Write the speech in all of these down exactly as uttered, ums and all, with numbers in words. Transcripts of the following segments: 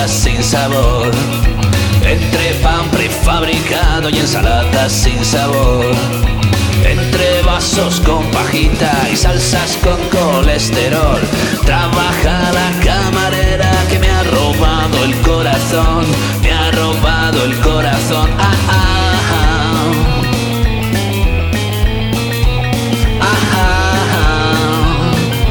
ensaladas sin sabor, entre pan prefabricado y ensaladas sin sabor, entre vasos con pajita y salsas con colesterol. Trabaja la camarera que me ha robado el corazón, me ha robado el corazón. Ah, ah, ah. Ah, ah.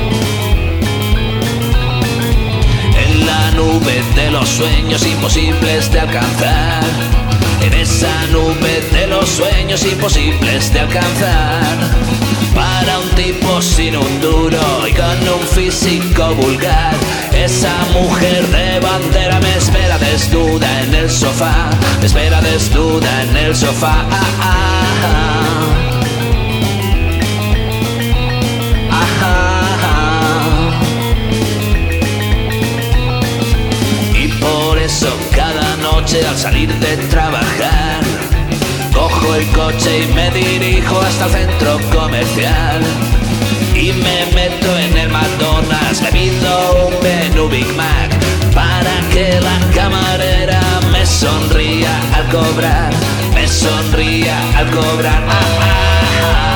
En la nube de los sueños imposibles de alcanzar, en esa nube de los sueños imposibles de alcanzar, para un tipo sin un duro y con un físico vulgar, esa mujer de bandera me espera desnuda en el sofá, me espera desnuda en el sofá. Ah, ah, ah. Ah, ah, ah. Y por eso cada noche al salir de trabajar, cojo el coche y me dirijo hasta el centro comercial y me meto en el McDonald's, me pido un menú Big Mac para que la camarera me sonría al cobrar, me sonría al cobrar. Ah, ah, ah.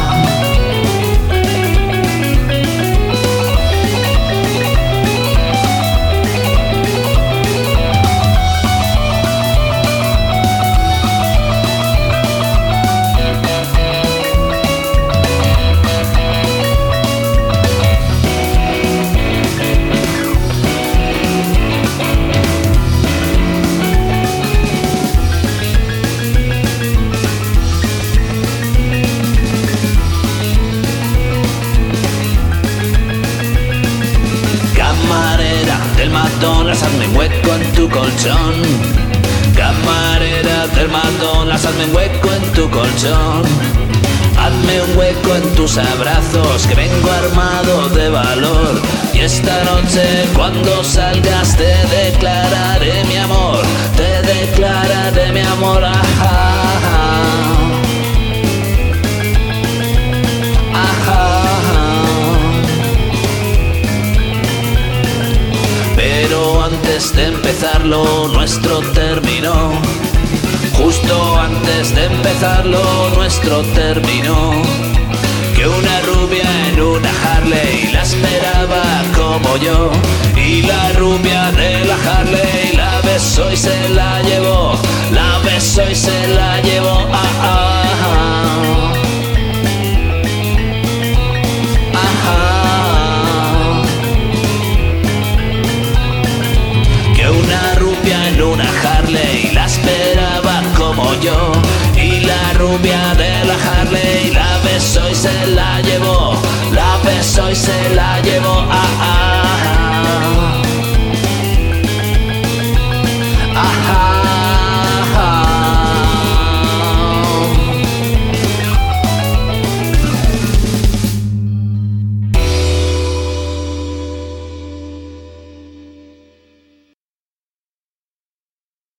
Del McDonald's, hazme un hueco en tu colchón. Camarera del McDonald's, hazme un hueco en tu colchón. Hazme un hueco en tus abrazos, que vengo armado de valor. Y esta noche cuando salgas te declararé mi amor, te declararé mi amor. Ah, ah, ah. Ah, ah. Pero antes de empezarlo nuestro terminó, justo antes de empezarlo nuestro terminó, que una rubia en una Harley la esperaba como yo, y la rubia de la Harley la besó y se la llevó, la besó y se la llevó. Ah, ah, ah. Ah, ah. Que una rubia en una Harley la esperaba como yo, y la rubia de